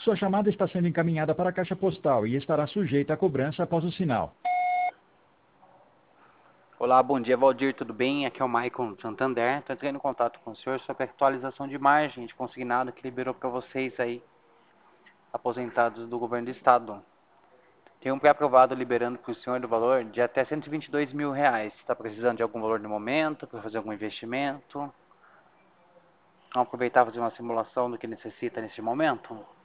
Sua chamada está sendo encaminhada para a caixa postal e estará sujeita a cobrança após o sinal. Olá, bom dia, Valdir, tudo bem? Aqui é o Maicon do Santander. Estou entrando em contato com o senhor sobre a atualização de margem de consignado que liberou para vocês aí, aposentados do governo do estado. Tem um pré-aprovado liberando para o senhor do valor de até R$ 122.000. Está precisando de algum valor no momento, para fazer algum investimento? Vamos aproveitar e fazer uma simulação do que necessita neste momento?